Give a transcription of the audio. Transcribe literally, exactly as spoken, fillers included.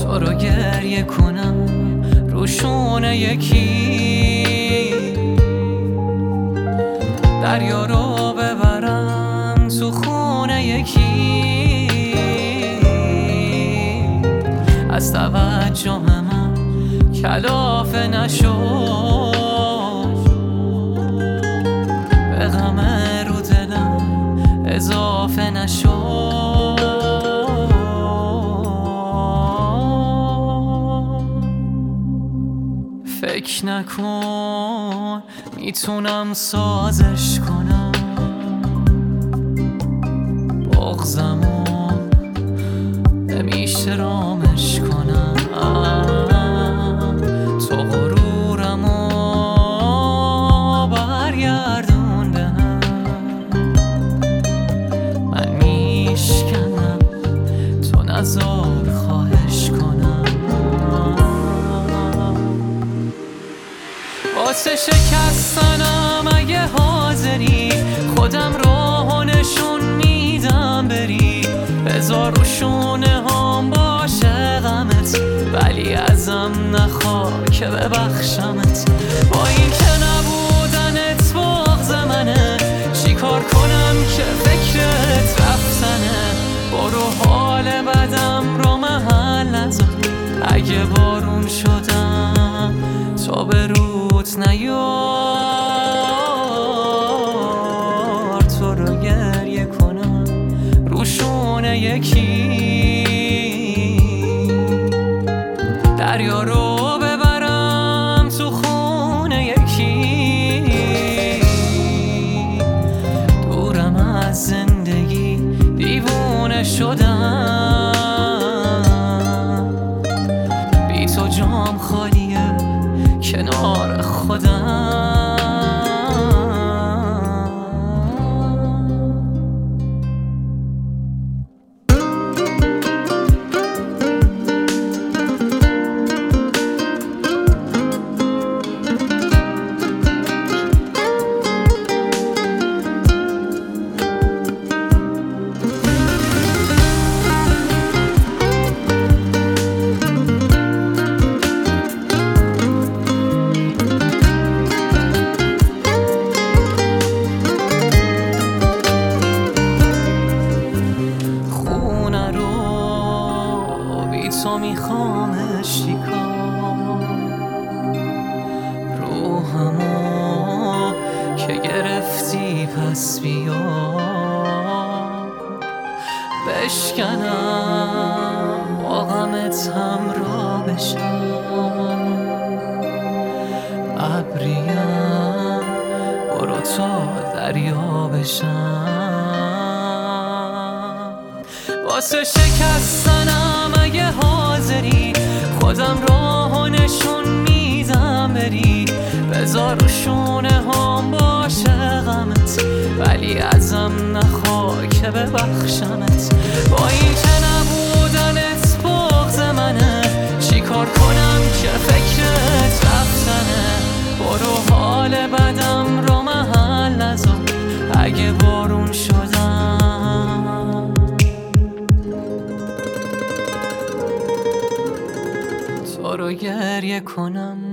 تو رو گریه کنم روشونه یکی، دریا رو ببرم تو خونه یکی، از توجه من کلافه نشو، به غم رو دلم اضافه نشو. فکر نکن میتونم سازش کنم بغضمو، نمیشه رامش کنم. تو غرورمو برگردون به هم، من میشکنم تو نزار خواهش کنم. واسه شکستنم اگه حاضری خودم راهو نشون میدم بری، بذار رو شونه هم باشه غمت، ولی ازم نخوا که ببخشمت. با این که نبودنت بغض منه، چی کار کنم که فکرت رفتنه. برو حال بدم رو محل نذار، اگه بارون شدم تا به رود نیار. تو رو گریه کنم روشونه یکی، دریا رو ببرم تو خونه یکی، دورم از زندگی دیوونه شدم، بی تو جام خالیه کنار خودم. تو میخوامش چیکار، روحمو که گرفتی پس بیا، بشکنم با غمت همراه بشم، ابریم برو تا دریا بشم. واسه شکستنم اگه حاضری خودم راهو نشون میدم بری، بذار رو شونه هم باشه غمت، ولی ازم نخوا که ببخشمت. با این که نبودنت بغض منه، چی کار کنم که فکرت رفتنه. برو حال بدم رو محل نذار، اگه بارون شدم تو رو گریه کنم